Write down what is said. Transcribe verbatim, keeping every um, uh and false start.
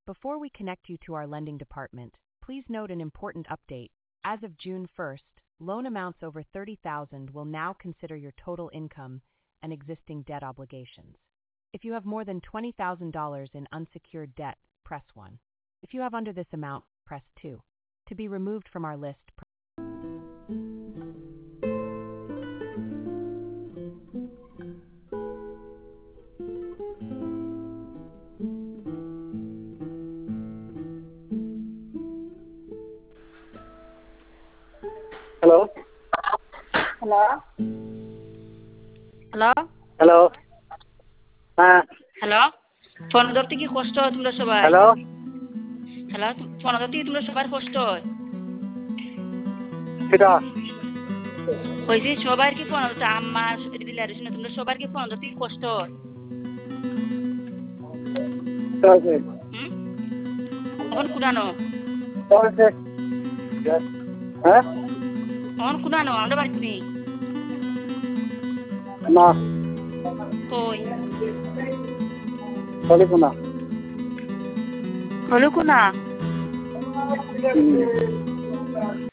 Before we connect you to our lending department, please note an important update. As of June first, loan amounts over thirty thousand dollars will now consider your total income and existing debt obligations. If you have more than twenty thousand dollars in unsecured debt, press one. If you have under this amount, press two. To be removed from our list, press Hello? Hello? Hello? Hello? হ্যাঁ hello phone ধরতে কি কষ্ট হয় তোমরা সবাই? Hello hello phone ধরতে কি তোমরা সবার কষ্ট হয়? সেটা কইছি সবার কি ফোন ধরতে আম্মা দিদিলা রেশনে তোমরা সবার কি ফোন ধরতে কি কষ্ট হয়? আছে হুম এখন কুনানো আছে হ্যাঁ এখন কুনানো আমরা বাড়ি নেই না কই বলি কোনা হলো কুনা